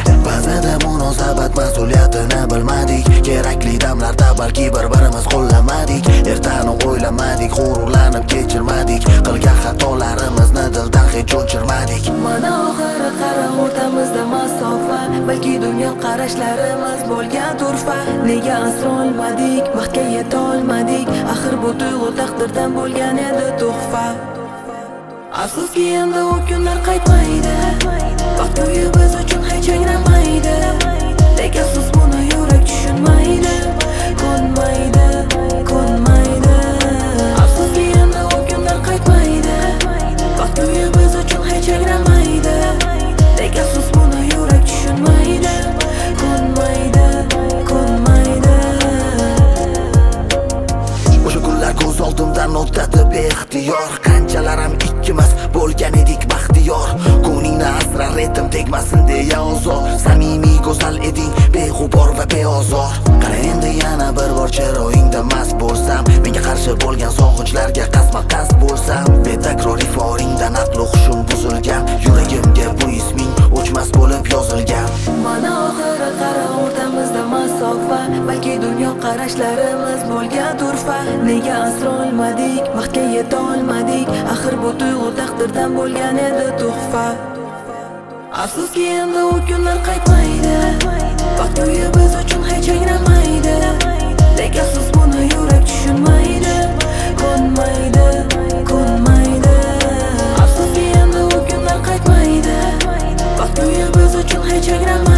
Ba'zida munosabat mas'uliyatini bilmadik. Kerakli damlarda balki bir-birimiz qo'llamadik. Ertani o'ylamadik, g'ururlanib kechirmadik. Qilgan xatolarimizni dildan hech o'chirmadik. Mana oxiri qara o'rtamizda masofa, balki dunyo qarashlarimiz bo'lgan turfa. Nega asra olmadik, vaqtga yeta olmadik? Axir bu tuyg'u taqdirdan bo'lgan edi tuhfa. Afsuski endi u kunlar qaytmaydi. Vaqt go'yo biz uchun hech yangramaydi. Lekin afsus buni yurak tushunmaydi. Ko'nmaydi, ko'nmaydi. Afsuski endi u kunlar qaytmaydi. Vaqt go'yo biz uchun hech yangramaydi. Lekin afsus buni yurak tushunmaydi. Ko'nmaydi, ko'nmaydi. O'sha kunlar ko'z oldimdan o'tadi beixtiyor. Qanchalar ham ikkimiz bo'lgan edik baxtiyor. Ko'nglingni asrar edim tegmasin deya ozor. Samimiy go'zal eding, beg'ubor va beozor. Qara endi yana bir bor chiroyingda mast bo'lsam, menga qarshi bo'lgan sog'inchlarga qasma-qasd bo'lsam, betakror iforingdan aql hushim buzilgan. Yuragimga bu isming o'chmas bo'lib yozilgan. Mana oxiri qara o'rtamizda masofa, balki dunyo qarashlarimiz bo'lgan turfa. Nega asra olmadik, vaqtga yeta olmadik? Axir bu tuyg'u taqdirdan bo'lgan edi tuhfa. Afsuski endi u kunlar qaytmaydi. Vaqt go'yo biz uchun hech yangramaydi. Lekin afsus buni yurak tushunmaydi. Ko'nmaydi, ko'nmaydi. Afsuski endi u kunlar qaytmaydi. Vaqt go'yo biz uchun hech yangramaydi.